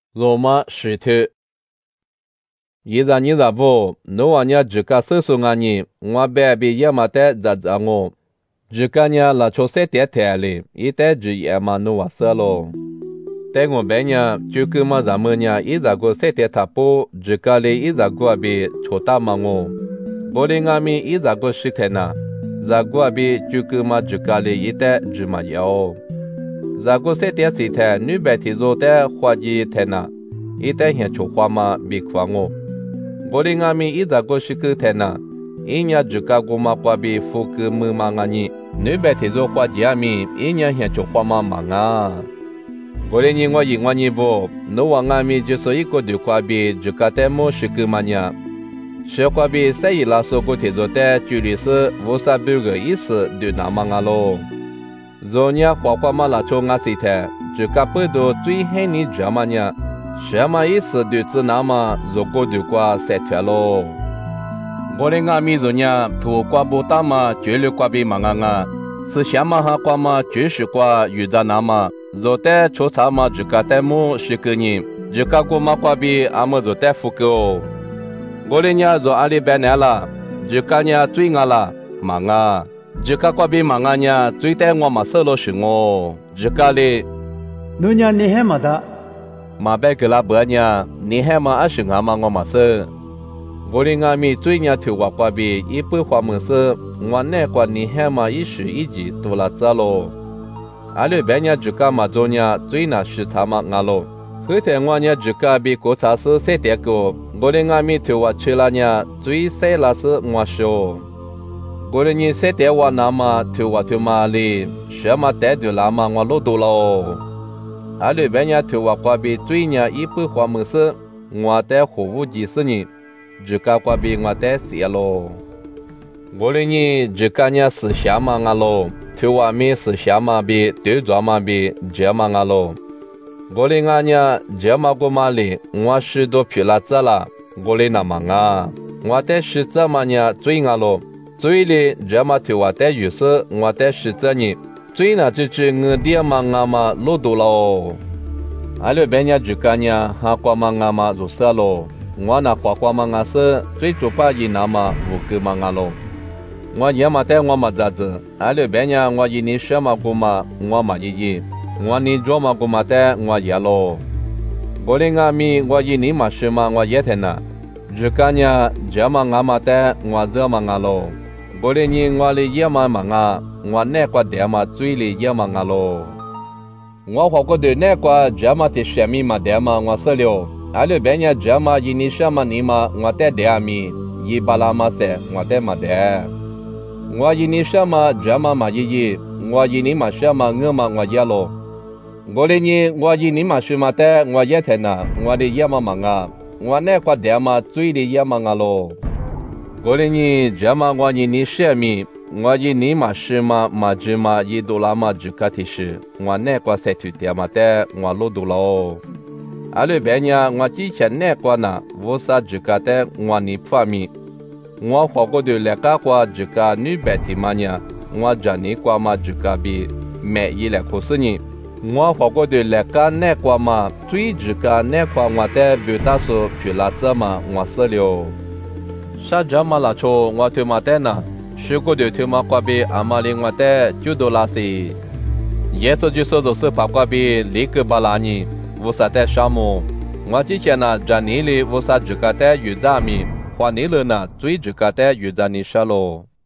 罗马使徒。一日你日不，侬话伢自家搜索俺你，我别别也嘛得咋我，自家伢拉出三点台里，一代只也嘛侬话说咯。但我别伢就跟嘛咱们伢一日个三点他不，自家里一日个别出大嘛我，我里俺们一日个事态呢，日个别就跟嘛自家里一代只嘛要。如果三点四天，女白天做的花季天呐，一旦先出花嘛，别夸我。我的俺们一日过去个天呐，一年只干过嘛花比付个么嘛俺你，女白天做花季俺们一年先出花嘛忙啊。我的你我一我你不，侬话俺们就是一个对花比只干的么是个嘛呢？是花比三一拉说过天做的，距离是58个意思对那么俺咯。昨年花嘛拉出俺谁台，这个不都最恨你这么呢？什么意思对子那么如果对瓜三条咯？我的俺们昨年图瓜不大嘛，绝对瓜比嘛俺，是什么哈瓜嘛，就是瓜遇着那么，若得出差嘛，这个代目是个人，这个瓜嘛瓜比俺们若得付个。我的伢若阿里白年了，这个伢最俺了，嘛啊。这个瓜比忙俺伢最带我嘛收了是我，这个哩， 侬伢你还没得， 马白给拉伯伢，你还嘛二十俺嘛我嘛收，我的俺们最伢头瓜瓜比一般花么是，我那瓜你还嘛一时一季多了走咯，阿里白伢这个嘛做伢最那时差嘛俺咯，后头我伢这个比国茶是三点个，我的俺们头瓜吃了伢最晒了是我说。我的你三点我那么头我头嘛哩，什么带就那么我路多喽。阿里边伢头我瓜比最伢一般花么事，我带服务几十年，这个瓜比我带写喽。我的你这个伢是什么我喽？头我没是什么比对着嘛比这么我喽。我的俺伢这么个嘛哩，我许多皮拉子了，我的那么啊，我带十这么伢最我喽。最里这么头我带有时我带十这年，最那就是我爹嘛俺嘛路多喽。阿里边伢就干伢哈瓜嘛俺嘛入色喽，我那花嘛俺是最主把一那嘛五个嘛俺喽。我也嘛带我嘛咋子，阿里边伢我一年什么个嘛我嘛一，我年做嘛个嘛带我也喽。我的俺们我一年嘛什么我也天呐，就干伢这嘛俺嘛带我这嘛俺喽。我的你我的也嘛忙啊，我那个的嘛嘴里也忙啊咯。我花过的那个这么的生命嘛的嘛我死了，阿里边伢这么一年什么年嘛我带的米，一巴拉嘛噻我带嘛的。我一年什么这么嘛一，我一年嘛什么我嘛我也咯。我的你我一年嘛什么的我也天呐，我的也嘛忙啊，我那个的嘛嘴里也忙啊咯。我的你这么我一年生命，我一年嘛是嘛这嘛一多拉嘛就个提示，我那个才去点嘛的我路多喽。阿里边伢我之前那个呢，我啥就个的我你方面，我花过的那个话就个女白天嘛呢，我这你个嘛就个比每一两个事情，我花过的那个嘛最这个那个我的表达说去了这嘛我死了。啥这么拉出我头嘛带呢？是个的头嘛瓜比阿妈领我带就多拉西，也是就说就是把瓜比立个巴拉尼，无啥带啥么？我之前呢，这年里无啥这个带有咱们，花年了呢，最这个带有咱你啥咯？